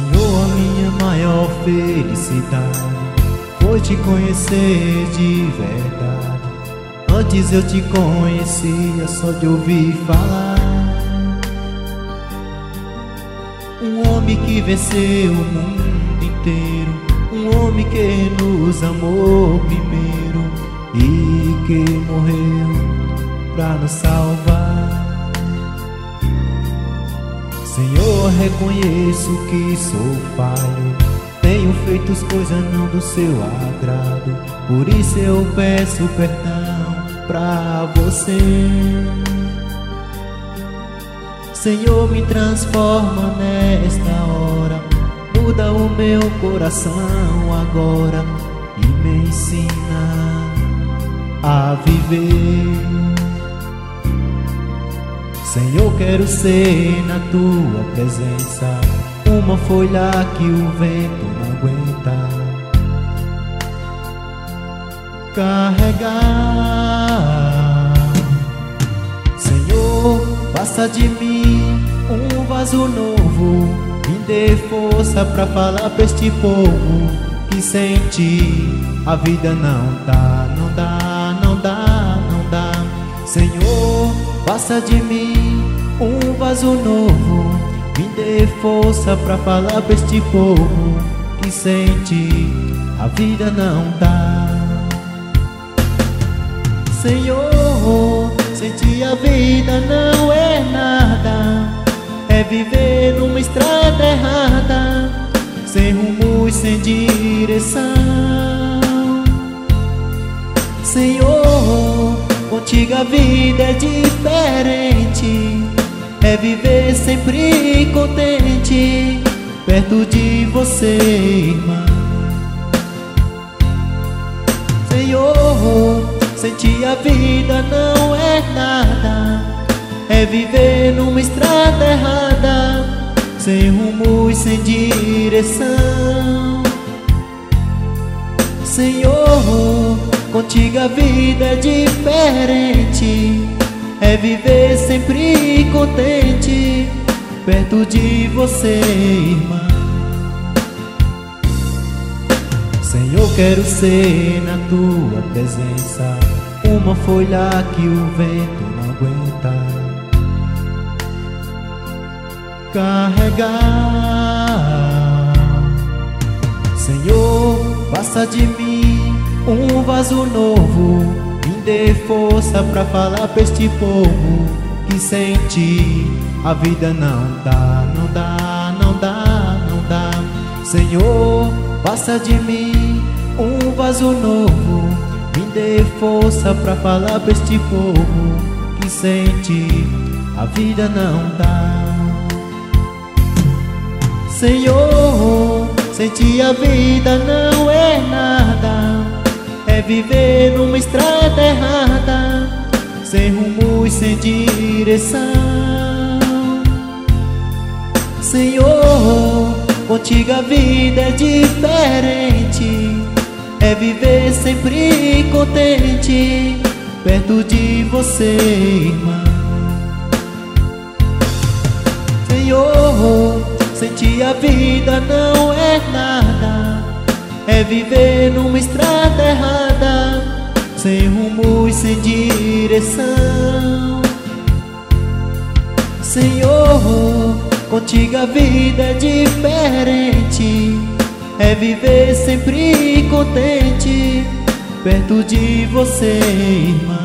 Senhor, a minha maior felicidade foi te conhecer de verdade. Antes eu te conhecia só de ouvir falar. Um homem que venceu o mundo inteiro, um homem que nos amou primeiro e que morreu pra nos salvar. Senhor, reconheço que sou falho, tenho feito as coisas não do seu agrado, por isso eu peço perdão pra você. Senhor, me transforma nesta hora, muda o meu coração agora e me ensina a viver. Senhor, quero ser na tua presença uma folha que o vento não aguenta carregar. Senhor, faça de mim um vaso novo, me dê força pra falar pra este povo que sem ti a vida não dá, não dá, não dá, não dá. Senhor, faça de mim um vaso novo, me dê força pra falar pra este povo que sem ti a vida não dá. Senhor, sem ti a vida não é nada, é viver numa estrada errada, sem rumo e sem direção. Senhor, contigo a vida é diferente, é viver sempre contente, perto de você, irmã. Senhor, sem ti a vida não é nada, é viver numa estrada errada, sem rumo e sem direção. Senhor, contigo a vida é diferente, é viver sempre contente, perto de você, irmã. Senhor, quero ser na tua presença uma folha que o vento não aguenta carregar. Senhor, faça de mim um vaso novo, me dê força pra falar pra este povo que sem ti a vida não dá, não dá, não dá, não dá. Senhor, faça de mim um vaso novo, me dê força pra falar pra este povo que sem ti a vida não dá. Senhor, sem ti a vida não é nada, é viver numa estrada errada, sem rumo e sem direção. Senhor, contigo a vida é diferente, é viver sempre contente, perto de você, irmã. Senhor, sem ti a vida não é nada, é viver numa estrada errada, sem rumo e sem direção. Senhor, contigo a vida é diferente, é viver sempre contente, perto de você, irmã.